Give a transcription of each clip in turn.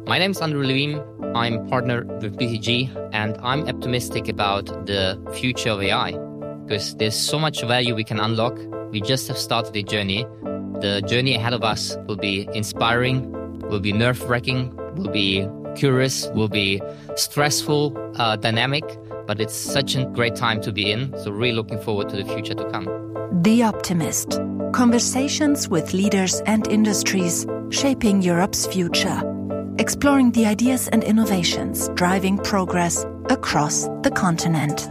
My name is Andrew Levin. I'm partner with BCG, and I'm optimistic about the future of AI because there's so much value we can unlock. We just have started the journey. The journey ahead of us will be inspiring, will be nerve-wracking, will be curious, will be stressful, dynamic, but it's such a great time to be in. So really looking forward to the future to come. The Optimist. Conversations with leaders and industries shaping Europe's future. Exploring the ideas and innovations driving progress across the continent.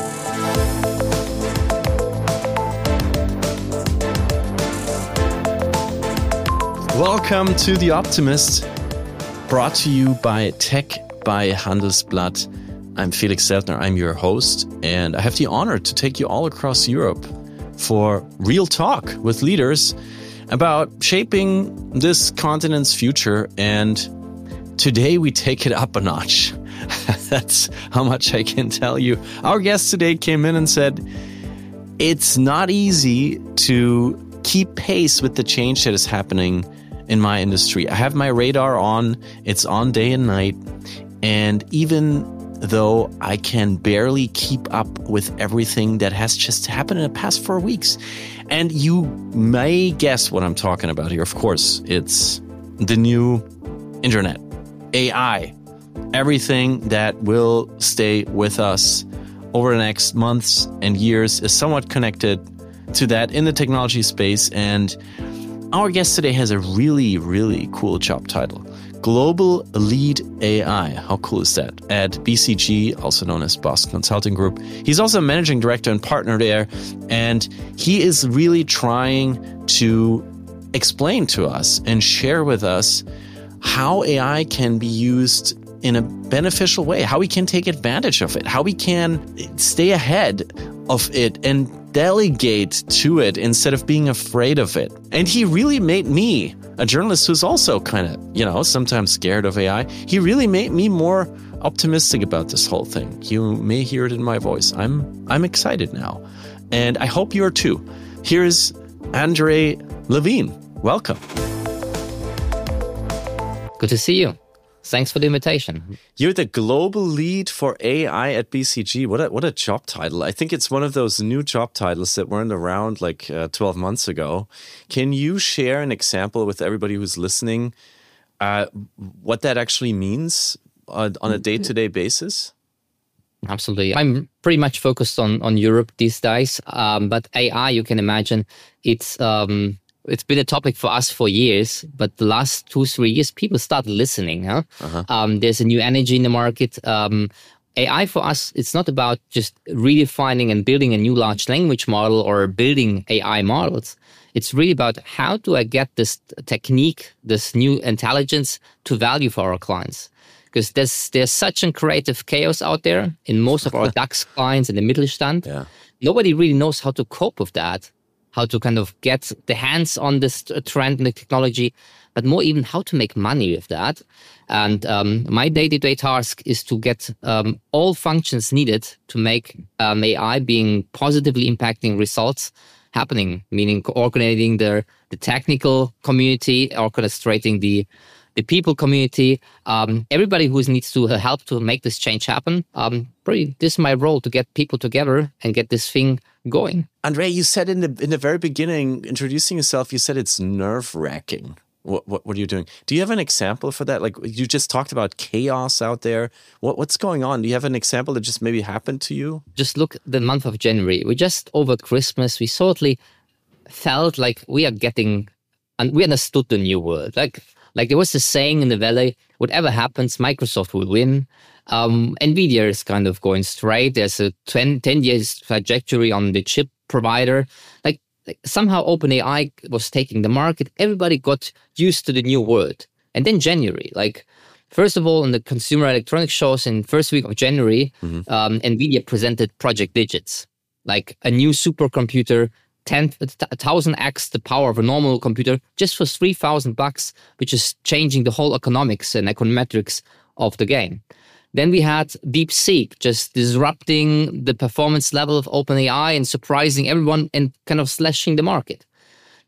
Welcome to The Optimist, brought to you by Tech by Handelsblatt. I'm Felix Seltner, I'm your host, and I have the honor to take you all across Europe for real talk with leaders about shaping this continent's future. And today we take it up a notch. That's how much I can tell you. Our guest today came in and said, it's not easy to keep pace with the change that is happening in my industry. I have my radar on, it's on day and night. And even though I can barely keep up with everything that has just happened in the past 4 weeks. And you may guess what I'm talking about here. Of course, it's the new internet, AI, everything that will stay with us over the next months and years is somewhat connected to that in the technology space. And our guest today has a really, really cool job title. Global Lead AI. How cool is that? At BCG, also known as Boston Consulting Group. He's also a managing director and partner there. And he is really trying to explain to us and share with us how AI can be used in a beneficial way, how we can take advantage of it, how we can stay ahead of it and delegate to it instead of being afraid of it. And he really made me, a journalist who's also kind of, sometimes scared of AI, he really made me more optimistic about this whole thing. You may hear it in my voice. I'm excited now. And I hope you're too. Here's Andre Levin. Welcome. Good to see you. Thanks for the invitation. You're the global lead for AI at BCG. What a job title. I think it's one of those new job titles that weren't around like 12 months ago. Can you share an example with everybody who's listening what that actually means on a day-to-day basis? Absolutely. I'm pretty much focused on Europe these days. But AI, you can imagine, it's been a topic for us for years, but the last 2-3 years, people started listening. There's a new energy in the market. AI for us, it's not about just redefining and building a new large language model or building AI models. It's really about how do I get this technique, this new intelligence to value for our clients? Because there's such a creative chaos out there in most of our DAX clients and the Mittelstand. Yeah. Nobody really knows how to cope with that. How to kind of get the hands on this trend in the technology, but more even how to make money with that. And my day-to-day task is to get all functions needed to make AI being positively impacting results happening, meaning coordinating the technical community, orchestrating the people community, everybody who needs to help to make this change happen. This is my role, to get people together and get this thing going. Andre, you said in the very beginning, introducing yourself, you said it's nerve-wracking. What are you doing? Do you have an example for that? Like you just talked about chaos out there. What's going on? Do you have an example that just maybe happened to you? Just look at the month of January. We just over Christmas, we totally felt like we are getting, and we understood the new world. Like there was a saying in the Valley, whatever happens, Microsoft will win. NVIDIA is kind of going straight. There's a 10 years trajectory on the chip provider. Like somehow OpenAI was taking the market. Everybody got used to the new world. And then January, first of all, in the consumer electronics shows in first week of January, NVIDIA presented Project Digits, like a new supercomputer, 1,000x the power of a normal computer, just for $3,000, which is changing the whole economics and econometrics of the game. Then we had DeepSeek just disrupting the performance level of OpenAI and surprising everyone and kind of slashing the market.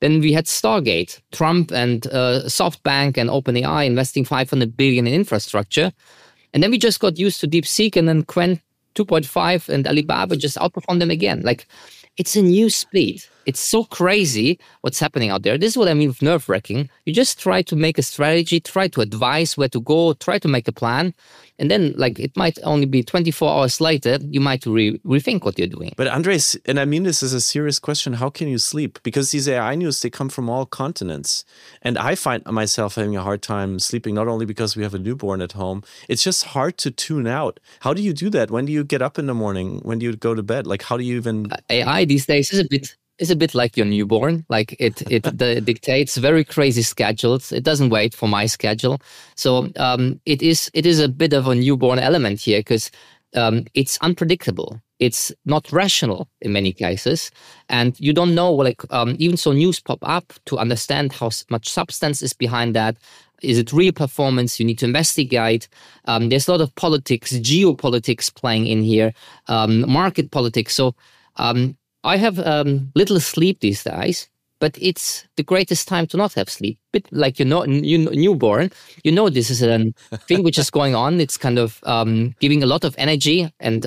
Then we had Stargate, Trump and SoftBank and OpenAI investing $500 billion in infrastructure. And then we just got used to DeepSeek, and then Qwen 2.5 and Alibaba just outperformed them again. Like, it's a new speed. It's so crazy what's happening out there. This is what I mean with nerve-wracking. You just try to make a strategy, try to advise where to go, try to make a plan. And then, like, it might only be 24 hours later, you might rethink what you're doing. But Andres, and I mean this is a serious question, how can you sleep? Because these AI news, they come from all continents. And I find myself having a hard time sleeping, not only because we have a newborn at home. It's just hard to tune out. How do you do that? When do you get up in the morning? When do you go to bed? Like, how do you even... AI these days is a bit like your newborn. Like it dictates very crazy schedules. It doesn't wait for my schedule. So it is a bit of a newborn element here, because it's unpredictable. It's not rational in many cases. And you don't know, like, even so news pop up, to understand how much substance is behind that. Is it real performance? You need to investigate. There's a lot of politics, geopolitics playing in here, market politics. So I have little sleep these days, but it's the greatest time to not have sleep. Bit like newborn, this is a thing which is going on. It's kind of giving a lot of energy and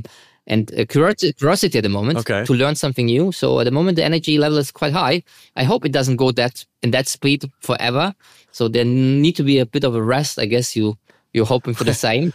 curiosity at the moment to learn something new. So at the moment, the energy level is quite high. I hope it doesn't go in that speed forever. So there need to be a bit of a rest. I guess you're hoping for the same.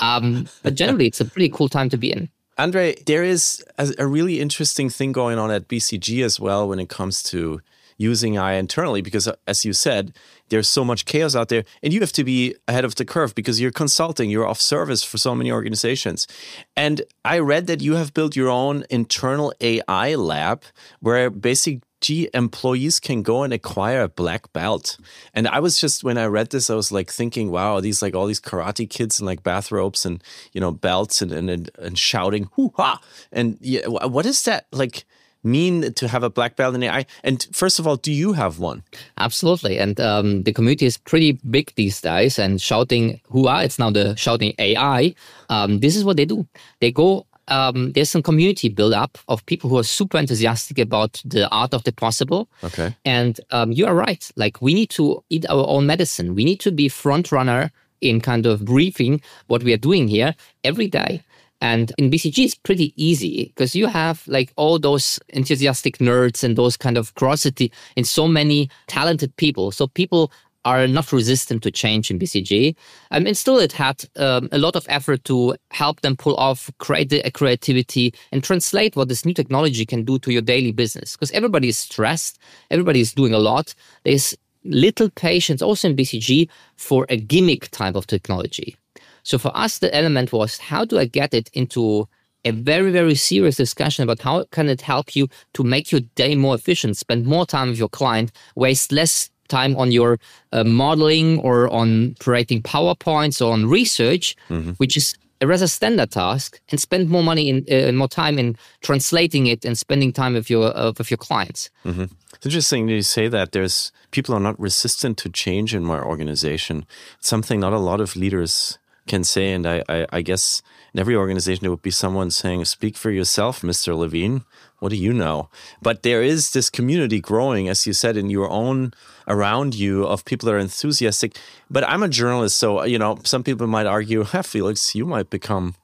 But generally, it's a pretty cool time to be in. Andre, there is a really interesting thing going on at BCG as well when it comes to using AI internally, because as you said, there's so much chaos out there and you have to be ahead of the curve because you're consulting, you're of service for so many organizations. And I read that you have built your own internal AI lab where basically employees can go and acquire a black belt. And I was just, when I read this, I was like thinking, wow, these like all these karate kids in like bathrobes and, belts and shouting, hoo-ha. And yeah, what does that like mean to have a black belt in AI? And first of all, do you have one? Absolutely. And the community is pretty big these days, and shouting hoo-ha, it's now the shouting AI. This is what they do. They go, there's some community build up of people who are super enthusiastic about the art of the possible. Okay. And you are right. Like, we need to eat our own medicine. We need to be front runner in kind of briefing what we are doing here every day. And in BCG, it's pretty easy because you have like all those enthusiastic nerds and those kind of curiosity in so many talented people. So people are not resistant to change in BCG. And still it had a lot of effort to help them pull off creativity and translate what this new technology can do to your daily business. Because everybody is stressed, everybody is doing a lot. There's little patience also in BCG for a gimmick type of technology. So for us, the element was, how do I get it into a very, very serious discussion about how can it help you to make your day more efficient, spend more time with your client, waste less time on your modeling or on creating PowerPoints or on research, which is a rather standard task, and spend more money in more time in translating it and spending time with your clients. Mm-hmm. It's interesting you say that. There's people are not resistant to change in my organization. It's something not a lot of leaders can say, and I guess in every organization there would be someone saying, "Speak for yourself, Mr. Levine. What do you know?" But there is this community growing, as you said, in your own around you of people that are enthusiastic. But I'm a journalist, so some people might argue, Felix, you might become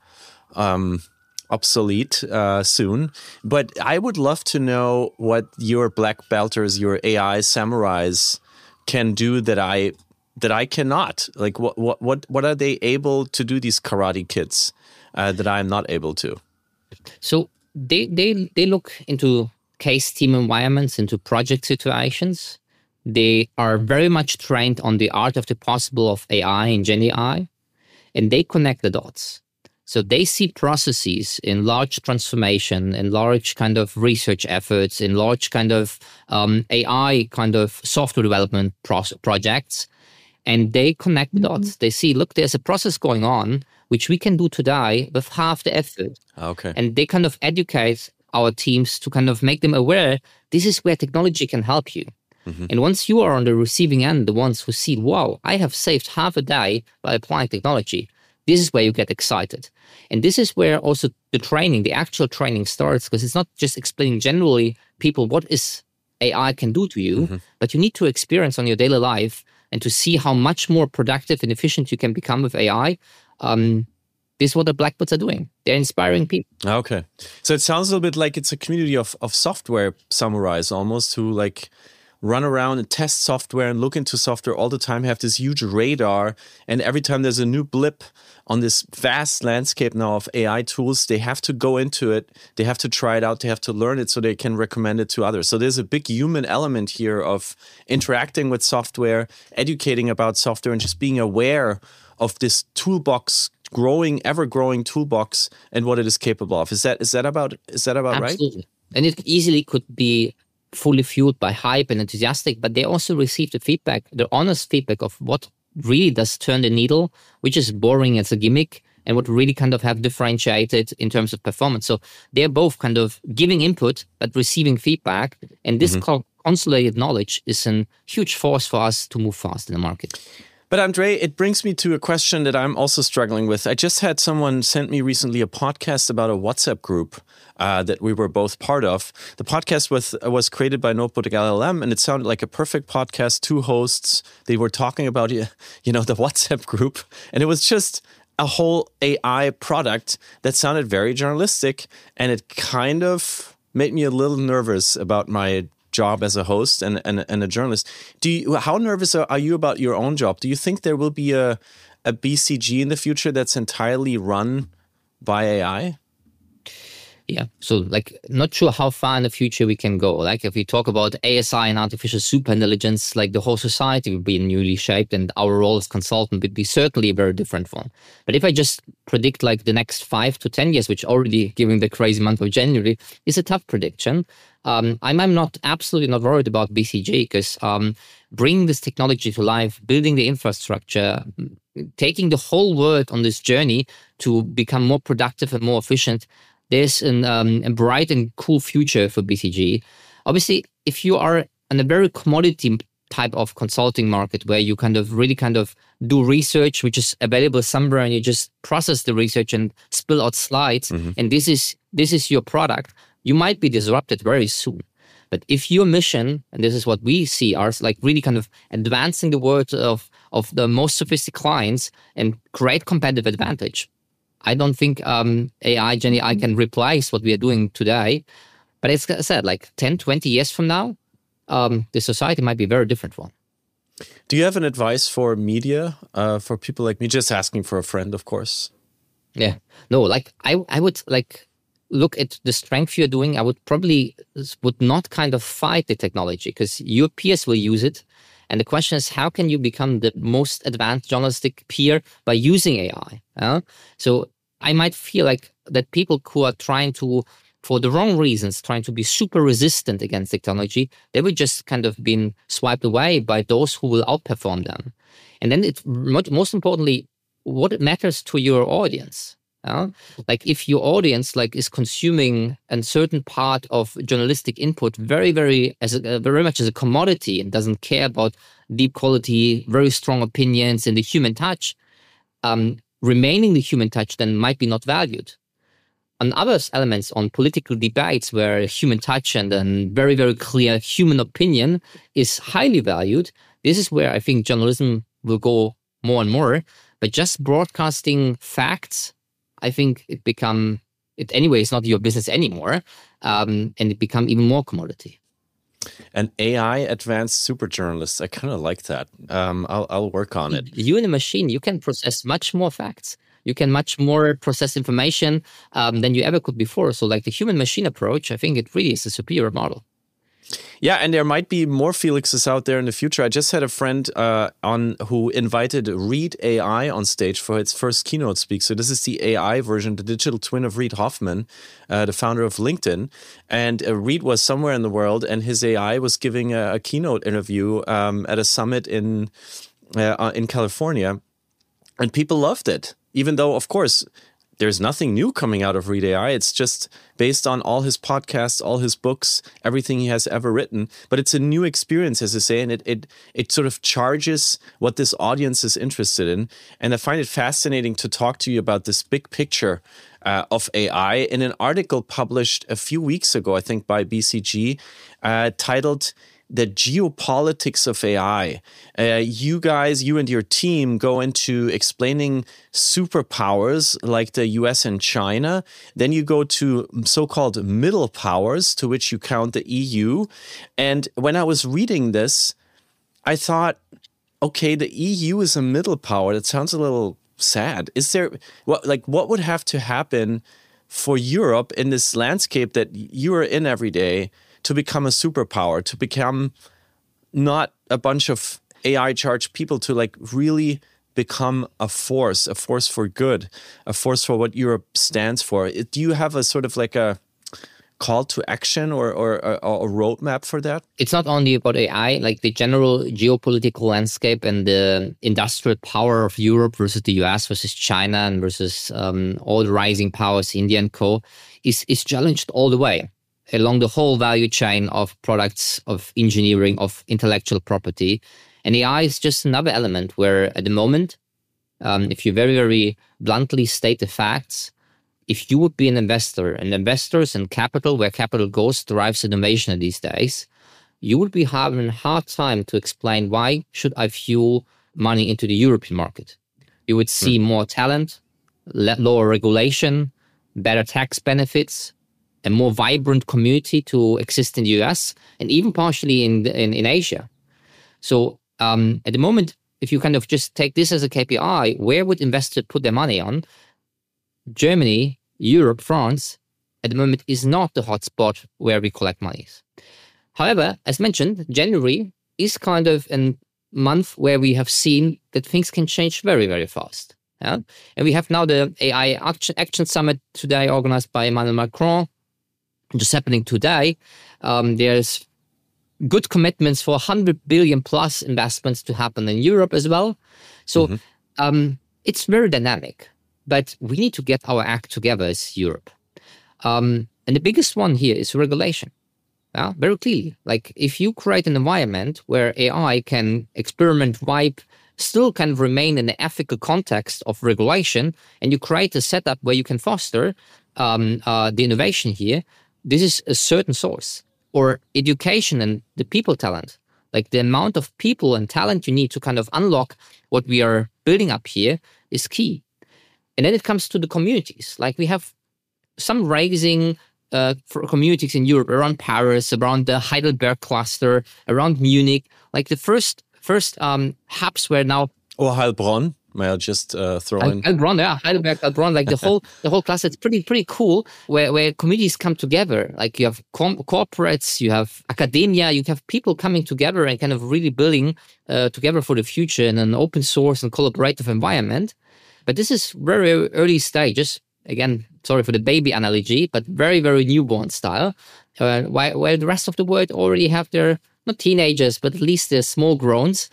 obsolete soon. But I would love to know what your black belters, your AI samurais, can do that I cannot. Like what are they able to do, these karate kids, that I'm not able to? So they look into case team environments, into project situations. They are very much trained on the art of the possible of AI and Gen AI, and they connect the dots. So they see processes in large transformation, in large kind of research efforts, in large kind of AI kind of software development projects, and they connect the dots. They see, look, there's a process going on which we can do today with half the effort. Okay. And they kind of educate our teams to kind of make them aware this is where technology can help you. Mm-hmm. And once you are on the receiving end, the ones who see, wow, I have saved half a day by applying technology, this is where you get excited. And this is where also the actual training starts, because it's not just explaining generally people what is AI can do to you, but you need to experience on your daily life and to see how much more productive and efficient you can become with AI. This is what the Blackboards are doing. They're inspiring people. Okay. So it sounds a little bit like it's a community of software samurais almost, who like run around and test software and look into software all the time, have this huge radar. And every time there's a new blip on this vast landscape now of AI tools, they have to go into it. They have to try it out. They have to learn it so they can recommend it to others. So there's a big human element here of interacting with software, educating about software, and just being aware of this toolbox, ever-growing toolbox, and what it is capable of. Is that about Absolutely. right? And it easily could be fully fueled by hype and enthusiastic, but they also receive the honest feedback of what really does turn the needle, which is boring as a gimmick, and what really kind of have differentiated in terms of performance. So they're both kind of giving input, but receiving feedback. And this consolidated knowledge is a huge force for us to move fast in the market. But Andre, it brings me to a question that I'm also struggling with. I just had someone send me recently a podcast about a WhatsApp group that we were both part of. The podcast was created by Notebook LLM, and it sounded like a perfect podcast. 2 hosts, they were talking about the WhatsApp group, and it was just a whole AI product that sounded very journalistic, and it kind of made me a little nervous about my job as a host and a journalist. How nervous are you about your own job? Do you think there will be a BCG in the future that's entirely run by AI? Yeah, so not sure how far in the future we can go. Like if we talk about ASI and artificial superintelligence, like the whole society will be newly shaped, and our role as consultant would be certainly a very different one. But if I just predict like the next 5 to 10 years, which already given the crazy month of January is a tough prediction. I'm absolutely not worried about BCG, because bringing this technology to life, building the infrastructure, taking the whole world on this journey to become more productive and more efficient, there's a bright and cool future for BCG. Obviously, if you are in a very commodity type of consulting market where you really do research, which is available somewhere, and you just process the research and spill out slides, and this is your product, you might be disrupted very soon. But if your mission, and this is what we see, are like really kind of advancing the world of the most sophisticated clients and create competitive advantage, I don't think Gen AI can replace what we are doing today. But as I said, like 10, 20 years from now, the society might be a very different one. Do you have an advice for media, for people like me, just asking for a friend, of course? Yeah. No, like I would look at the strength you're doing. I would not kind of fight the technology, because your peers will use it. And the question is, how can you become the most advanced journalistic peer by using AI? So I might feel like that people who are trying to, for the wrong reasons, trying to be super resistant against technology, they will just kind of been swiped away by those who will outperform them. And then it's most importantly, what matters to your audience. Like if your audience is consuming a certain part of journalistic input very, very much as a commodity and doesn't care about deep quality, very strong opinions and the human touch, remaining the human touch then might be not valued. On other elements, on political debates where human touch and then very, very clear human opinion is highly valued, this is where I think journalism will go more and more. But just broadcasting facts, I think it's not your business anymore, and it become even more commodity. An AI advanced super journalist. I kind of like that. I'll work on it. You in a machine, you can process much more facts. You can much more process information than you ever could before. So like the human machine approach, I think it really is a superior model. Yeah, and there might be more Felixes out there in the future. I just had a friend who invited Reid AI on stage for its first keynote speak. So this is the AI version, the digital twin of Reid Hoffman, the founder of LinkedIn. And Reid was somewhere in the world, and his AI was giving a keynote interview at a summit in California, and people loved it. Even though, of course, there's nothing new coming out of Read AI. It's just based on all his podcasts, all his books, everything he has ever written. But it's a new experience, as I say, and it sort of charges what this audience is interested in. And I find it fascinating to talk to you about this big picture of AI in an article published a few weeks ago, I think, by BCG, titled "The Geopolitics of AI." You and your team go into explaining superpowers like the US and China. Then you go to so-called middle powers, to which you count the EU. And when I was reading this, I thought, okay, the EU is a middle power. That sounds a little sad. Is there what would have to happen for Europe in this landscape that you are in every day to become a superpower, to become not a bunch of AI charged people, to like really become a force for good, a force for what Europe stands for? Do you have a sort of like a call to action or a roadmap for that? It's not only about AI, like the general geopolitical landscape and the industrial power of Europe versus the US versus China and versus all the rising powers, India and co, is challenged all the way along the whole value chain of products, of engineering, of intellectual property. And AI is just another element where at the moment, if you very, very bluntly state the facts, if you would be an investor, and investors and capital, where capital goes, drives innovation these days, you would be having a hard time to explain why should I fuel money into the European market. You would see more talent, lower regulation, better tax benefits, a more vibrant community to exist in the US and even partially in Asia. So at the moment, if you kind of just take this as a KPI, where would investors put their money on? Germany, Europe, France, at the moment is not the hotspot where we collect monies. However, as mentioned, January is kind of a month where we have seen that things can change very, very fast. Yeah? And we have now the AI Action Summit today organized by Emmanuel Macron, just happening today. There's good commitments for 100 billion plus investments to happen in Europe as well. So it's very dynamic. But we need to get our act together as Europe. And the biggest one here is regulation. Very clearly. Like if you create an environment where AI can experiment, wipe, still kind of remain in the ethical context of regulation, and you create a setup where you can foster the innovation here, this is a certain source. Or education and the people talent. Like the amount of people and talent you need to kind of unlock what we are building up here is key. And then it comes to the communities. Like we have some rising for communities in Europe around Paris, around the Heidelberg cluster, around Munich. Like the first hubs were now. Or Heilbronn. May I just throw in? Heilbronn, yeah, Heidelberg, Heilbronn. Like the whole cluster. It's pretty cool where communities come together. Like you have corporates, you have academia, you have people coming together and kind of really building together for the future in an open source and collaborative environment. But this is very early stages. Again, sorry for the baby analogy, but very, very newborn style. While the rest of the world already have their, not teenagers, but at least their small growns.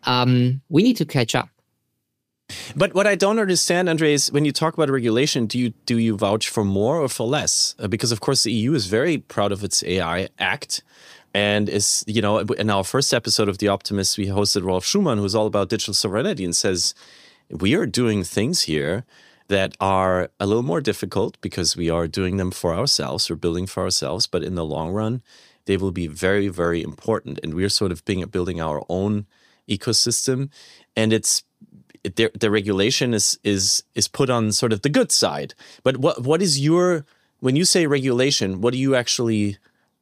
We need to catch up. But what I don't understand, Andre, is when you talk about regulation, do you vouch for more or for less? Because, of course, the EU is very proud of its AI Act. And is, in our first episode of The Optimist, we hosted Rolf Schumann, who's all about digital sovereignty, and says, we are doing things here that are a little more difficult because we are doing them for ourselves or building for ourselves. But in the long run, they will be very, very important. And we're sort of building our own ecosystem. And the regulation is put on sort of the good side. But what is when you say regulation, what do you actually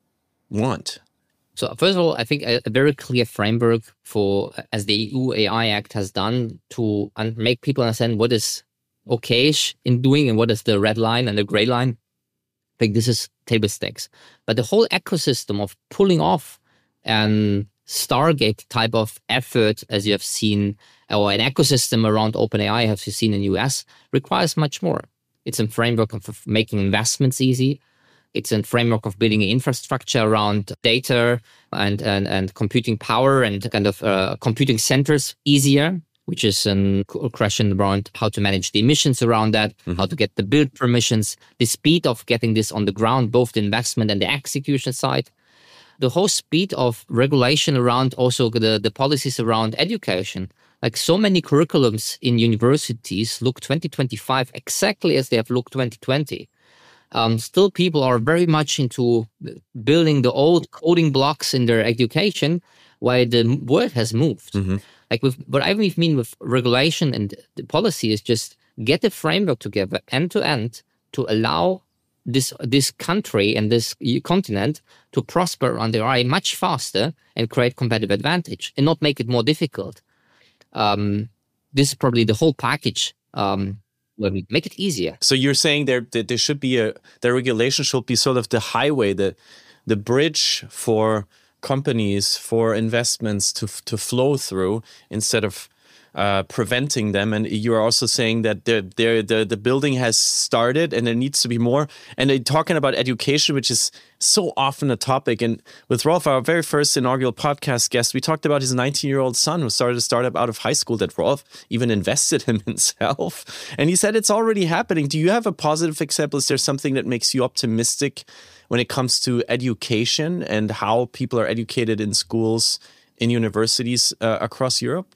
want? So first of all, I think a very clear framework as the EU AI Act has done to make people understand what is okay-ish in doing and what is the red line and the gray line. I think this is table stakes. But the whole ecosystem of pulling off an Stargate type of effort, as you have seen, or an ecosystem around OpenAI, as you've seen in the US, requires much more. It's a framework of making investments easy. It's a framework of building an infrastructure around data and computing power and kind of computing centers easier. which is a question around how to manage the emissions around that, how to get the build permissions, the speed of getting this on the ground, both the investment and the execution side, the whole speed of regulation around also the policies around education. Like so many curriculums in universities look 2025 exactly as they have looked 2020. Still, people are very much into building the old coding blocks in their education, while the world has moved. Like what I mean with regulation and the policy is just get a framework together end to end to allow this country and this continent to prosper on their AI much faster and create competitive advantage and not make it more difficult. This is probably the whole package. Where we make it easier. So you're saying there should be the regulation should be sort of the highway, the bridge for companies, for investments to flow through instead of preventing them. And you're also saying that the building has started and there needs to be more. And they're talking about education, which is so often a topic. And with Rolf, our very first inaugural podcast guest, we talked about his 19-year-old son who started a startup out of high school that Rolf even invested in himself. And he said it's already happening. Do you have a positive example? Is there something that makes you optimistic when it comes to education and how people are educated in schools, in universities across Europe?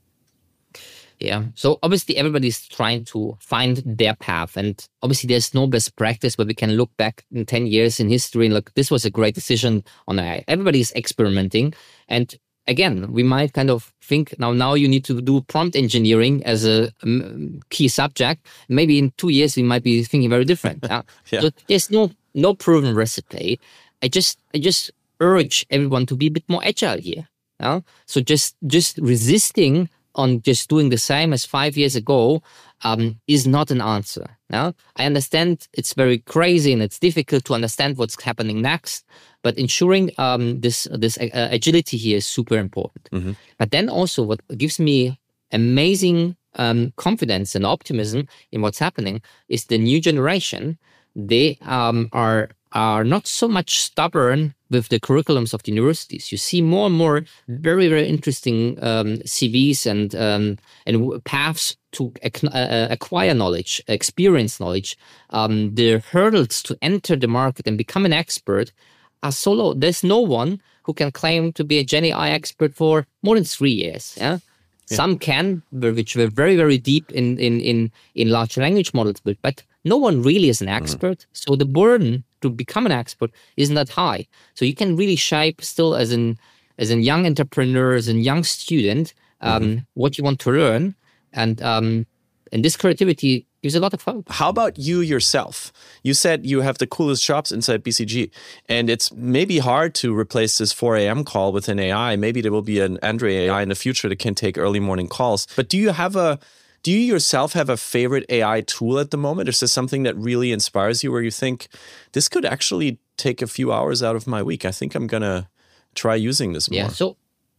Yeah. So obviously everybody's trying to find their path. And obviously there's no best practice where we can look back in 10 years in history and look, this was a great decision on AI. Everybody's experimenting. And again, we might kind of think now you need to do prompt engineering as a key subject. Maybe in 2 years, we might be thinking very different. Yeah. So there's no proven recipe. I just urge everyone to be a bit more agile here. Yeah? So just resisting on just doing the same as 5 years ago is not an answer. Yeah? I understand it's very crazy and it's difficult to understand what's happening next, but ensuring this agility here is super important. But then also what gives me amazing confidence and optimism in what's happening is the new generation. They are not so much stubborn with the curriculums of the universities. You see more and more very, very interesting CVs and paths to acquire knowledge, experience knowledge. The hurdles to enter the market and become an expert are so low. There's no one who can claim to be a Gen AI expert for more than 3 years. Yeah. Some can, which were very, very deep in large language models, but no one really is an expert. So the burden to become an expert isn't that high. So you can really shape still as a young entrepreneur, as a young student, what you want to learn. And this creativity gives a lot of hope. How about you yourself? You said you have the coolest jobs inside BCG, and it's maybe hard to replace this 4 a.m. call with an AI. Maybe there will be an Andre AI in the future that can take early morning calls. But do you yourself have a favorite AI tool at the moment? Is there something that really inspires you where you think this could actually take a few hours out of my week? I think I'm gonna try using this more. Yeah. So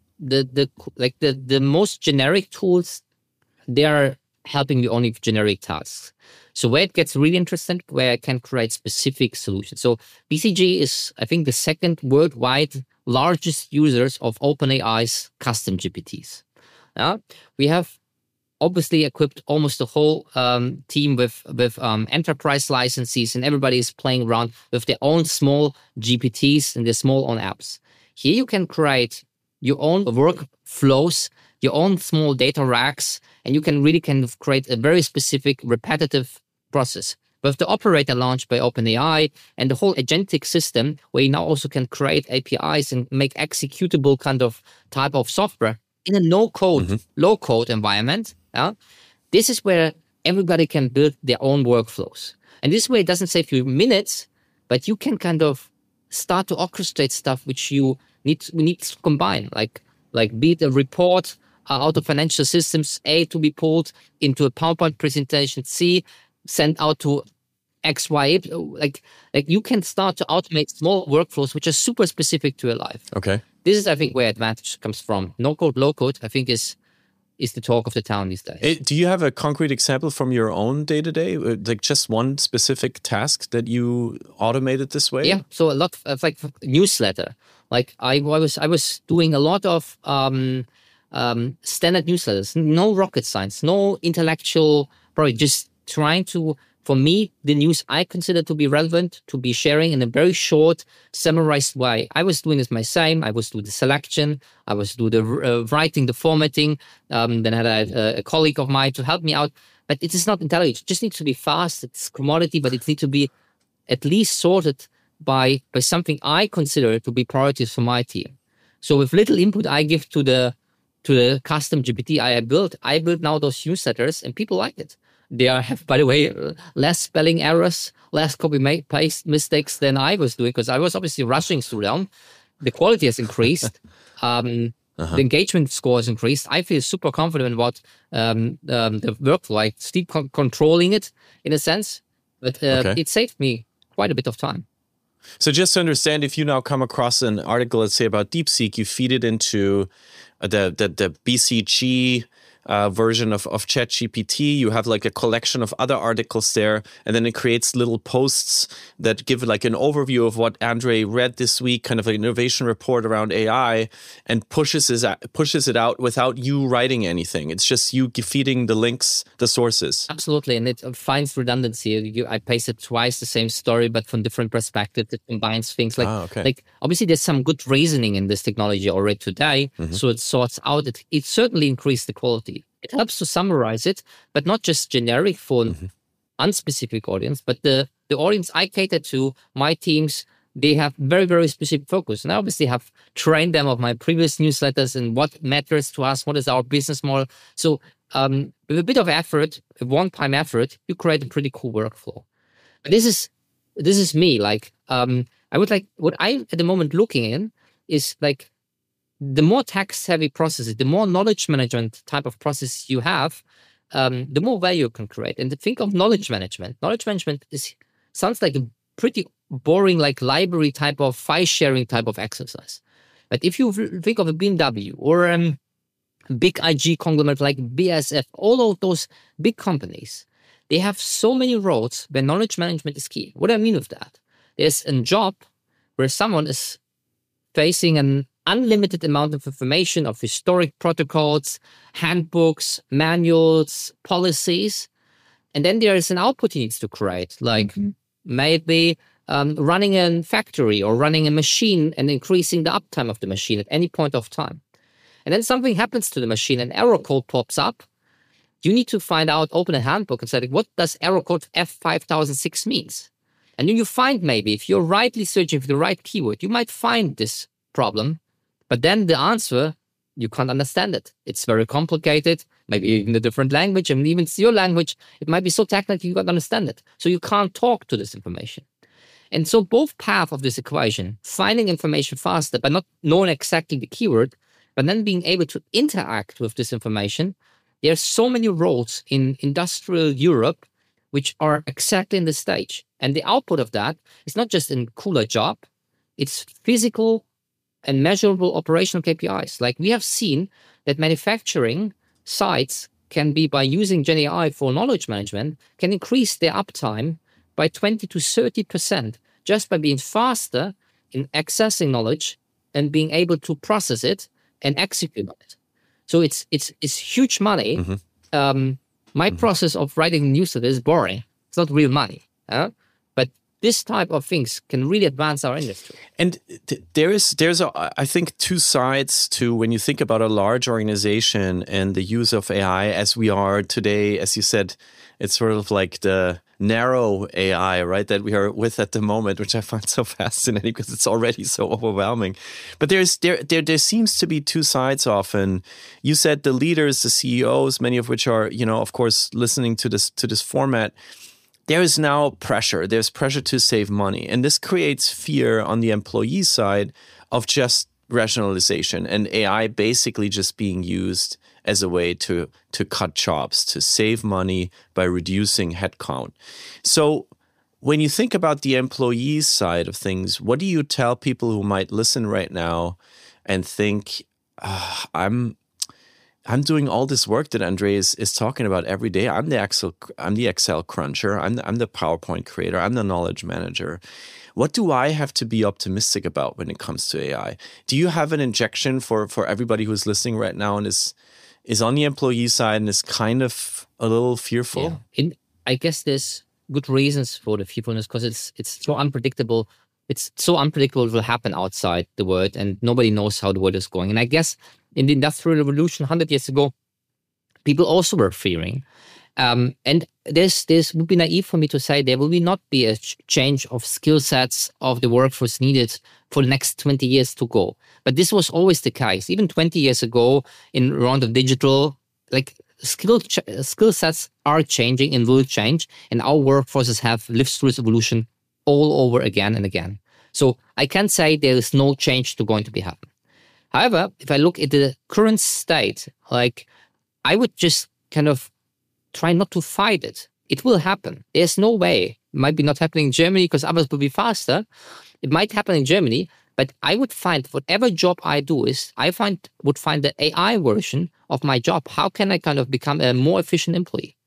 the most generic tools, they are helping me only with generic tasks. So where it gets really interesting, where I can create specific solutions. So BCG is, I think, the second worldwide largest users of OpenAI's custom GPTs. We have obviously equipped almost the whole team with enterprise licenses, and everybody is playing around with their own small GPTs and their small own apps. Here you can create your own workflows, your own small data racks, and you can really kind of create a very specific repetitive process. With the operator launched by OpenAI and the whole agentic system, where you now also can create APIs and make executable kind of type of software in a no-code, low-code environment. This is where everybody can build their own workflows. And this way it doesn't save you minutes, but you can kind of start to orchestrate stuff which we need to combine, like be it a report out of financial systems, A, to be pulled into a PowerPoint presentation, C, sent out to X, Y, like you can start to automate small workflows which are super specific to your life. Okay. This is, I think, where advantage comes from. No code, low code, I think is the talk of the town these days. Do you have a concrete example from your own day-to-day? Like just one specific task that you automated this way? Yeah, so a lot of like newsletter. Like I was doing a lot of standard newsletters, no rocket science, no intellectual, probably just trying to, for me, the news I consider to be relevant, to be sharing in a very short, summarized way. I was doing this myself. I was doing the selection. I was doing the writing, the formatting. Then I had a colleague of mine to help me out. But it is not intelligent. It just needs to be fast. It's commodity, but it needs to be at least sorted by something I consider to be priorities for my team. So with little input I give to the custom GPT I built now those newsletters, and people like it. They have, by the way, less spelling errors, less copy-paste mistakes than I was doing, because I was obviously rushing through them. The quality has increased. The engagement score has increased. I feel super confident about the workflow. I still controlling it in a sense, but it saved me quite a bit of time. So just to understand, if you now come across an article, let's say about DeepSeek, you feed it into the BCG version of ChatGPT. You have like a collection of other articles there, and then it creates little posts that give like an overview of what Andre read this week, kind of an innovation report around AI, and pushes it out without you writing anything. It's just you feeding the links, the sources. Absolutely, and it finds redundancy. I pasted twice the same story, but from different perspectives. It combines things like obviously there's some good reasoning in this technology already today, so it sorts out. It certainly increased the quality. It helps to summarize it, but not just generic for an unspecific audience, but the audience I cater to, my teams, they have very, very specific focus. And I obviously have trained them of my previous newsletters and what matters to us, what is our business model. So with a bit of effort, a one-time effort, you create a pretty cool workflow. But this is me. Like I would like, what I at the moment looking in is like, the more text-heavy processes, the more knowledge management type of process you have, the more value you can create. And to think of knowledge management. Knowledge management sounds like a pretty boring, like library type of file sharing type of exercise. But if you think of a BMW or a big IG conglomerate like BASF, all of those big companies, they have so many roles where knowledge management is key. What do I mean with that? There's a job where someone is facing an unlimited amount of information of historic protocols, handbooks, manuals, policies. And then there is an output he needs to create, like maybe running a factory or running a machine and increasing the uptime of the machine at any point of time. And then something happens to the machine, an error code pops up. You need to find out, open a handbook and say, what does error code F5006 means? And then you find maybe, if you're rightly searching for the right keyword, you might find this problem. But then the answer, you can't understand it. It's very complicated, maybe in a different language, and even your language, it might be so technical you can't understand it. So you can't talk to this information. And so both paths of this equation, finding information faster, but not knowing exactly the keyword, but then being able to interact with this information, there are so many roles in industrial Europe which are exactly in this stage. And the output of that is not just a cooler job, it's physical and measurable operational KPIs. Like we have seen that manufacturing sites can be, by using GenAI for knowledge management, can increase their uptime by 20 to 30% just by being faster in accessing knowledge and being able to process it and execute on it. So it's huge money. My process of writing newsletter is boring. It's not real money. But this type of things can really advance our industry. And there's I think two sides to when you think about a large organization and the use of AI as we are today. As you said, it's sort of like the narrow AI, right, that we are with at the moment, which I find so fascinating because it's already so overwhelming. But there seems to be two sides often. You said the leaders, the CEOs, many of which are, of course, listening to this format. There is now pressure. There's pressure to save money. And this creates fear on the employee side of just rationalization and AI basically just being used as a way to cut jobs, to save money by reducing headcount. So when you think about the employee side of things, what do you tell people who might listen right now and think, I'm doing all this work that Andreas is talking about every day. I'm the Excel cruncher. I'm the PowerPoint creator. I'm the knowledge manager. What do I have to be optimistic about when it comes to AI? Do you have an injection for everybody who's listening right now and is on the employee side and is kind of a little fearful? Yeah. I guess there's good reasons for the fearfulness because it's so unpredictable. It's so unpredictable what will happen outside the world, and nobody knows how the world is going. And I guess in the Industrial Revolution 100 years ago, people also were fearing. And this would be naive for me to say there will not be a change of skill sets of the workforce needed for the next 20 years to go. But this was always the case. Even 20 years ago, in around the digital, like skill sets are changing and will change. And our workforces have lived through this evolution all over again and again. So I can't say there is no change going to be happen. However, if I look at the current state, like I would just kind of try not to fight it. It will happen. There's no way. It might be not happening in Germany because others will be faster. It might happen in Germany, but I would find whatever job I do would find the AI version of my job. How can I kind of become a more efficient employee?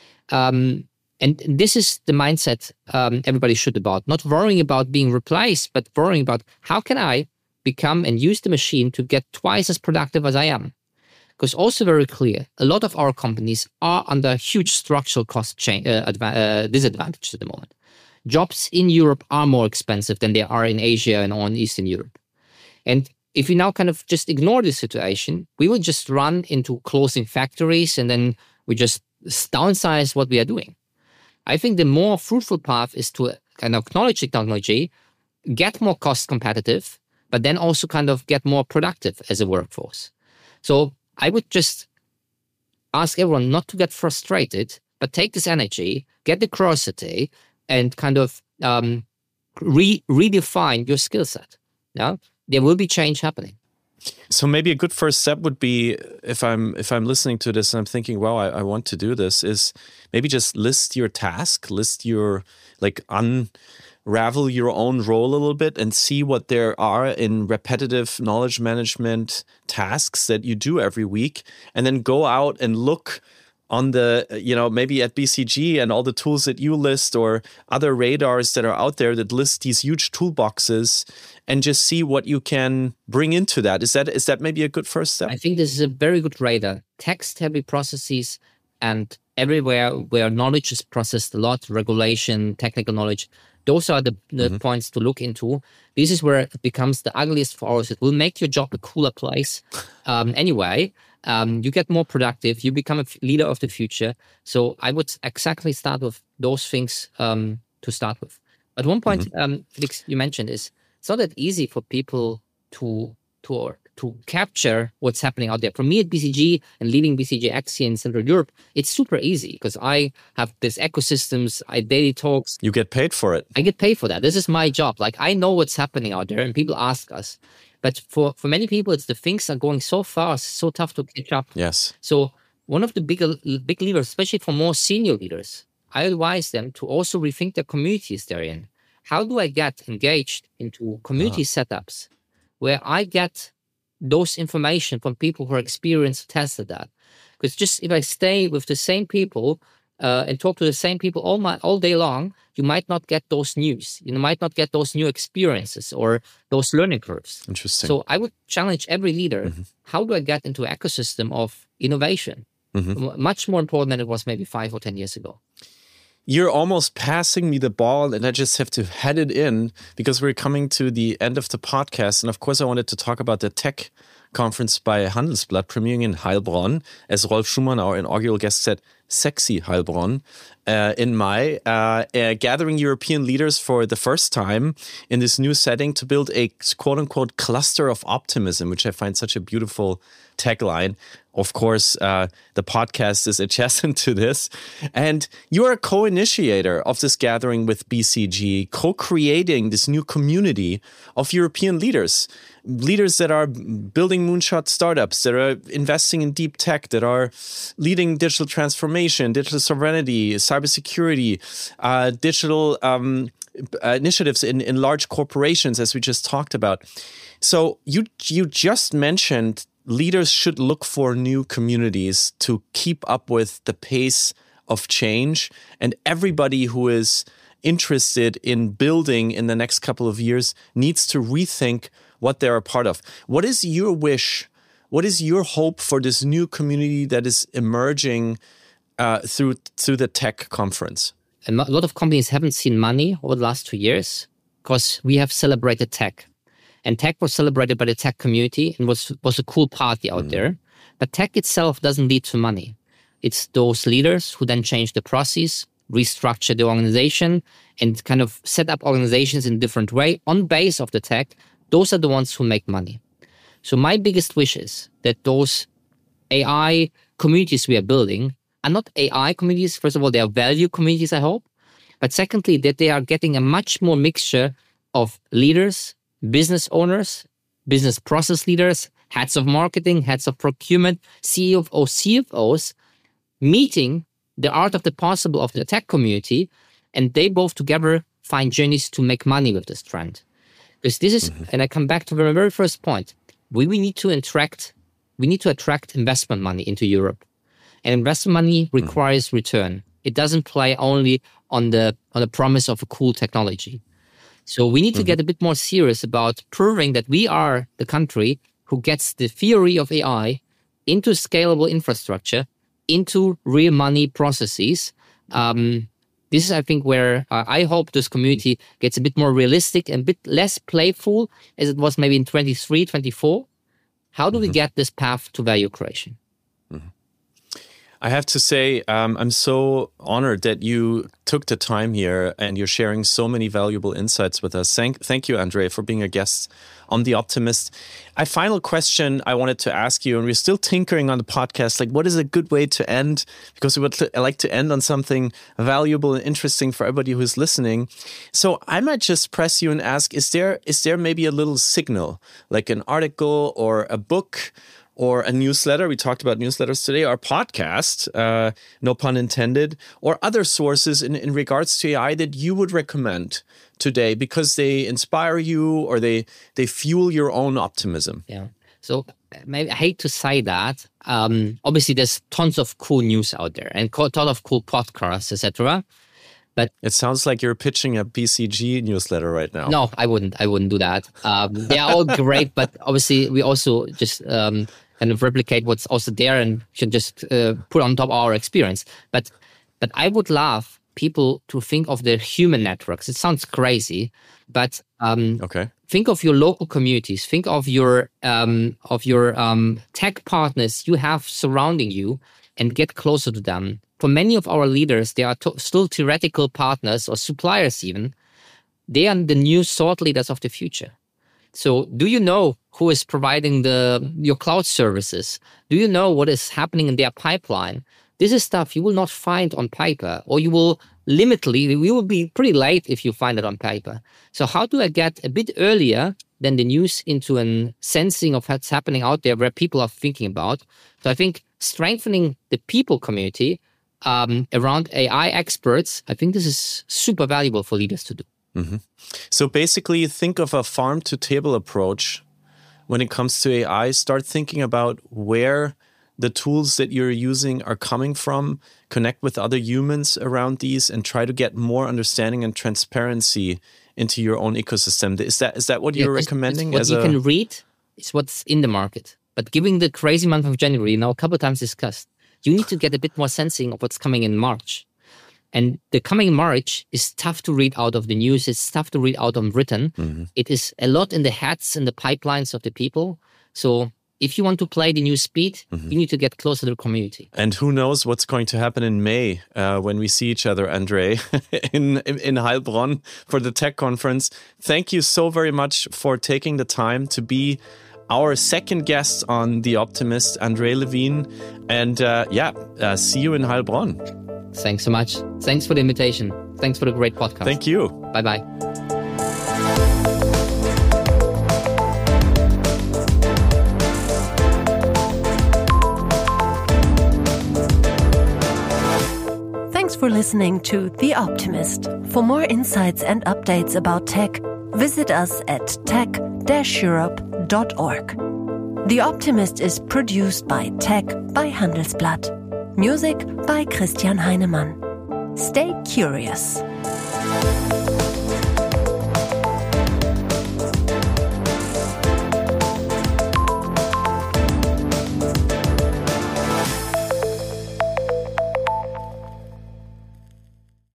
And this is the mindset everybody should about. Not worrying about being replaced, but worrying about how can I become and use the machine to get twice as productive as I am. Because also very clear, a lot of our companies are under huge structural cost disadvantage at the moment. Jobs in Europe are more expensive than they are in Asia and or in Eastern Europe. And if we now kind of just ignore this situation, we will just run into closing factories and then we just downsize what we are doing. I think the more fruitful path is to kind of acknowledge technology, get more cost competitive, but then also kind of get more productive as a workforce. So I would just ask everyone not to get frustrated, but take this energy, get the curiosity, and kind of redefine your skill set. Yeah, there will be change happening. So maybe a good first step would be, if I'm listening to this and I'm thinking, wow, I want to do this, is maybe just list your task, unravel your own role a little bit and see what there are in repetitive knowledge management tasks that you do every week, and then go out and look on the, maybe at BCG and all the tools that you list or other radars that are out there that list these huge toolboxes, and just see what you can bring into that. Is that maybe a good first step? I think this is a very good radar. Text-heavy processes, and everywhere where knowledge is processed a lot, regulation, technical knowledge, those are the points to look into. This is where it becomes the ugliest for us. It will make your job a cooler place. Anyway, you get more productive. You become a leader of the future. So I would exactly start with those things to start with. But one point, Felix, you mentioned is it's not that easy for people to capture what's happening out there. For me at BCG and leading BCG X here in Central Europe, it's super easy because I have these ecosystems, daily talks. You get paid for it. I get paid for that. This is my job. Like I know what's happening out there and people ask us. But for many people, it's the things are going so fast, so tough to catch up. Yes. So one of the big levers, especially for more senior leaders, I advise them to also rethink the communities they're in. How do I get engaged into community setups where I get those information from people who are experienced, tested that? Because just if I stay with the same people and talk to the same people all day long, you might not get those news. You might not get those new experiences or those learning curves. Interesting. So I would challenge every leader, how do I get into an ecosystem of innovation? Much more important than it was maybe 5 or 10 years ago. You're almost passing me the ball, and I just have to head it in because we're coming to the end of the podcast. And of course, I wanted to talk about the tech conference by Handelsblatt premiering in Heilbronn. As Rolf Schumann, our inaugural guest, said, sexy Heilbronn in May, gathering European leaders for the first time in this new setting to build a quote-unquote cluster of optimism, which I find such a beautiful tagline. Of course, the podcast is adjacent to this. And you are a co-initiator of this gathering with BCG, co-creating this new community of European leaders that are building moonshot startups, that are investing in deep tech, that are leading digital transformation, digital sovereignty, cybersecurity, digital initiatives in large corporations, as we just talked about. So you just mentioned leaders should look for new communities to keep up with the pace of change, and everybody who is interested in building in the next couple of years needs to rethink what they're a part of. What is your wish? What is your hope for this new community that is emerging through the tech conference? A lot of companies haven't seen money over the last 2 years because we have celebrated tech. And tech was celebrated by the tech community and was a cool party out there. But tech itself doesn't lead to money. It's those leaders who then change the process, restructure the organization, and kind of set up organizations in a different way on base of the tech. Those are the ones who make money. So my biggest wish is that those AI communities we are building are not AI communities. First of all, they are value communities, I hope. But secondly, that they are getting a much more mixture of leaders, business owners, business process leaders, heads of marketing, heads of procurement, CEOs, CFOs, meeting the art of the possible of the tech community, and they both together find journeys to make money with this trend. Because this is, and I come back to the very first point, we need to attract investment money into Europe. And investment money requires return. It doesn't play only on the promise of a cool technology. So we need to get a bit more serious about proving that we are the country who gets the theory of AI into scalable infrastructure, into real money processes. This is, I think, where I hope this community gets a bit more realistic and a bit less playful as it was maybe in 23, 24. How do we get this path to value creation? I have to say, I'm so honored that you took the time here and you're sharing so many valuable insights with us. Thank you, Andre, for being a guest on The Optimist. A final question I wanted to ask you, and we're still tinkering on the podcast, like what is a good way to end? Because we would like to end on something valuable and interesting for everybody who's listening. So I might just press you and ask, is there maybe a little signal, like an article or a book or a newsletter? We talked about newsletters today, or podcast, no pun intended, or other sources in regards to AI that you would recommend today because they inspire you or they fuel your own optimism? Yeah. So maybe I hate to say that. Obviously, there's tons of cool news out there and a ton of cool podcasts, etc. But it sounds like you're pitching a BCG newsletter right now. No, I wouldn't do that. They are all great, but obviously we also just kind of replicate what's also there and should just put on top our experience. But I would love people to think of their human networks. It sounds crazy, but think of your local communities. Think of your tech partners you have surrounding you, and get closer to them. For many of our leaders, they are still theoretical partners or suppliers even. They are the new thought leaders of the future. So do you know who is providing your cloud services? Do you know what is happening in their pipeline? This is stuff you will not find on paper, or you will be pretty late if you find it on paper. So how do I get a bit earlier than the news into a sensing of what's happening out there where people are thinking about? So I think strengthening the people community around AI experts, I think this is super valuable for leaders to do. Mm-hmm. So basically, think of a farm-to-table approach when it comes to AI. Start thinking about where the tools that you're using are coming from, connect with other humans around these, and try to get more understanding and transparency into your own ecosystem. Is that what you're recommending? What you can read is what's in the market. But given the crazy month of January, now a couple of times discussed, you need to get a bit more sensing of what's coming in March. And the coming March is tough to read out of the news. It's tough to read out on written. Mm-hmm. It is a lot in the heads and the pipelines of the people. So if you want to play the new speed, you need to get closer to the community. And who knows what's going to happen in May when we see each other, Andre, in Heilbronn for the tech conference. Thank you so very much for taking the time to be our second guest on The Optimist, Andre Levine. And see you in Heilbronn. Thanks so much. Thanks for the invitation. Thanks for the great podcast. Thank you. Bye-bye. Thanks for listening to The Optimist. For more insights and updates about tech, visit us at tech-europe.org. The Optimist is produced by Tech by Handelsblatt. Music by Christian Heinemann. Stay curious.